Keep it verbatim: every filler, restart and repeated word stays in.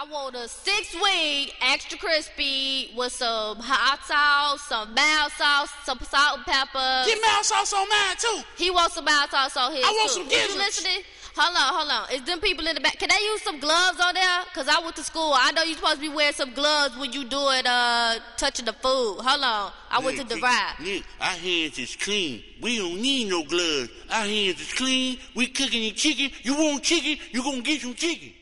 want a six wing, extra crispy, with some hot sauce, some mild sauce, some salt and pepper. Get mild sauce on mine too. He wants some mild sauce on his I want too. some You gizzards. listening? Hold on, hold on. Is them people in the back? Can they use some gloves on there? Cause I went to school. I know you supposed to be wearing some gloves when you doing uh touching the food. Hold on. I went to Nick, Divide. Nick, our hands is clean. We don't need no gloves. Our hands is clean. We cooking the chicken. You want chicken? You gonna get some chicken.